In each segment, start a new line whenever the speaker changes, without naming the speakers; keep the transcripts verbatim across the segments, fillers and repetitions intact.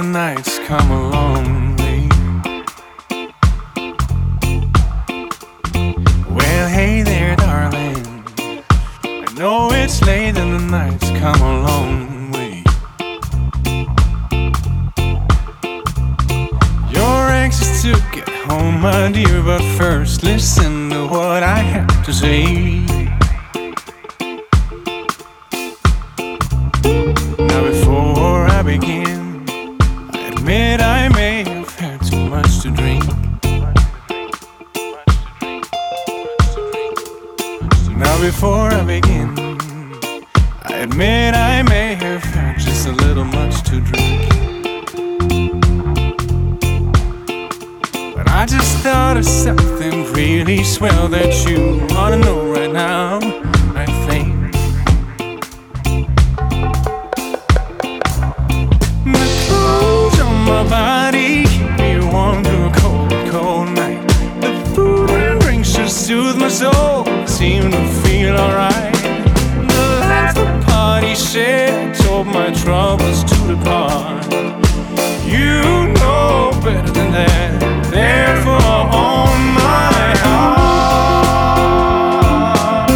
nights come along. Well, hey there, darling, I know it's late and the nights come a long way. You're anxious to get home, my dear, but first listen to what I have to say. Now before I begin, I admit I may have had too much to drink. Now before I begin, I admit I may have had just a little much to drink. But I just thought of something really swell that you ought to know right now, I think. The clothes on my body keep me warm through a cold, cold night. The food and drinks just soothe my soul, seem to feel alright. The last the party shared told my troubles to depart. You know better than that, therefore on my heart.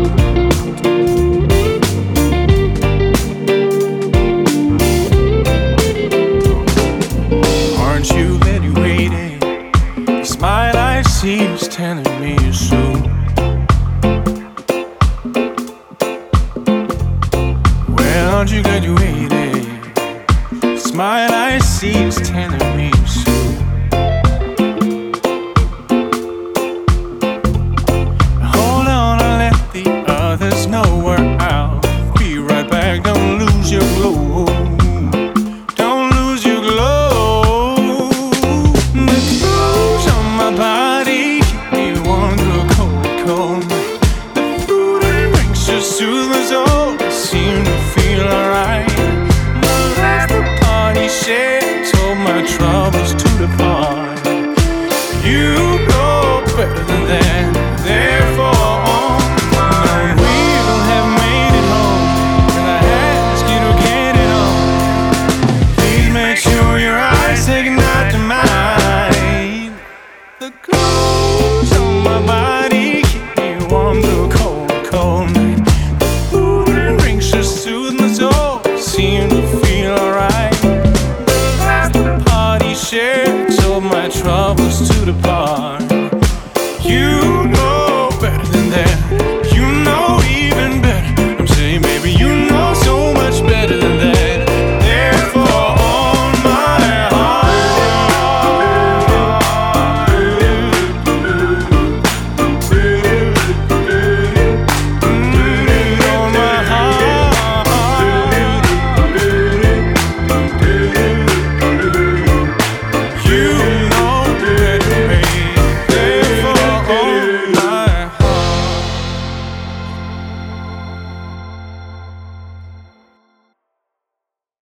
Aren't you glad you waited? The smile I see is telling me so. Aren't you glad you waited? The smile I see is telling me so. Hold on, I'll let the others know we're out. Be right back, don't lose your glow. Don't lose your glow. The clothes on my body keep me warm through a cold, cold night. The food and drinks just soothe my soul, seem to feel alright. The last the party shared told my troubles to depart. You know better than that, therefore on now we'll have made it home, and I ask you to get it on. Please make sure your eyes say goodnight to mine. The clothes on my body keep me warm through a cold, cold night. Soothe my soul, seem to feel alright. The last the party shared told my troubles to